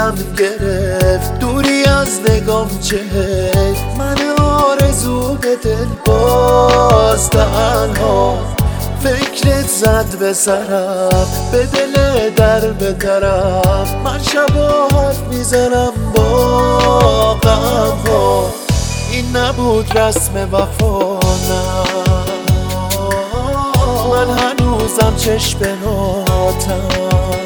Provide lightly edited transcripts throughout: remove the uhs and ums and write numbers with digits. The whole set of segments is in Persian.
دلم گرفت دوری از نگام چهت من آرزو به دل باز تنها فکرت زد به سرم به دل در به درم من شبا حرف میزنم با غم ها این نبود رسم وفا من هنوزم چشم بناتم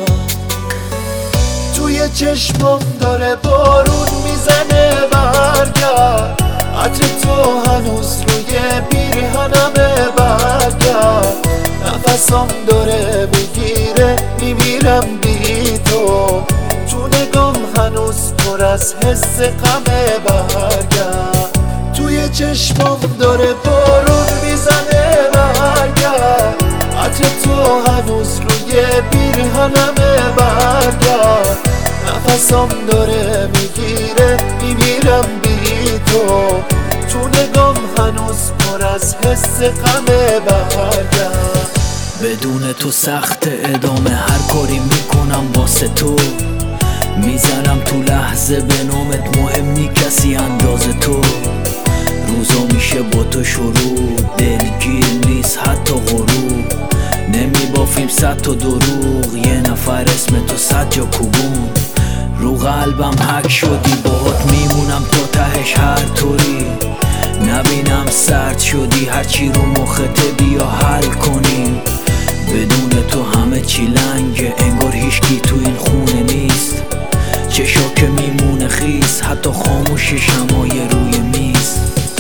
توی چشمم داره بارون میزنه برگرد عطر تو هنوز روی پیرهنمه برگرد نفسم داره میگیره میمیرم بی تو نگام هنوز پر از حس غمه برگرد توی چشمم داره بارون میزنه برگرد عطر تو هنوز روی پیرهنمه برگرد نفسم داره میگیره میمیرم بی تو نگام هنوز پر از حس غمه برگرد بدون تو سخت ادامه هر کاری میکنم واسه تو میزنم تو لحظه به نامت مهم نی کسی انداز تو روزا میشه با تو شروع دلگیر نیست حتی غروب نمیبافیم 100 تا دروغ یه نفر اسم تو 100 جا کوبون رو قلبم حک شدی باهات میمونم تا تهش هر طوری نبینم سرد شدی هرچی رو مخته بیا حل کنیم بدون تو همه چی لنگه انگار هیچکی تو این خونه نیست چشا که میمونه خیس حتی خاموشی شمایه روی میز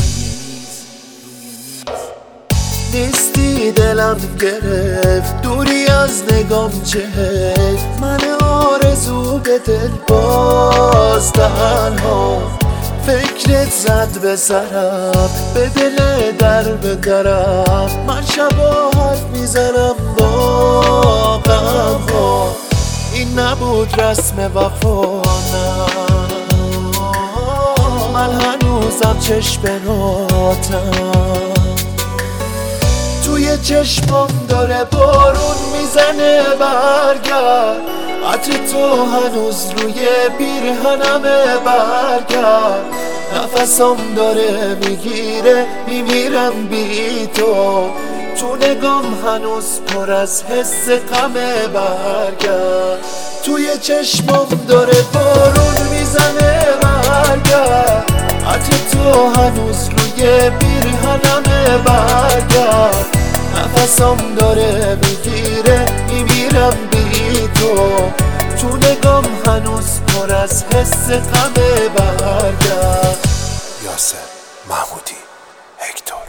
نیستی دلم گرفت دوری از نگام چهت من آرزو به دل باز تنها فکرت زد به سرم به دل در به درم من شبا حرف میزنم با غم ها این نبود رسم وفا من هنوزم چشم بناتم توی چشمم داره بارون میزنه برگرد عطر تو هنوز روی پیرهنمه برگرد نفسم داره میگیره میمیرم بی تو نگام هنوز پر از حس غمه برگرد توی چشمم داره بارون میزنه برگرد عطر تو هنوز روی پیرهنمه برگرد نفسم داره میگیره میمیرم بی تو نگام هنوز پر از حس غمه برگرد یاسر محمودی هکتور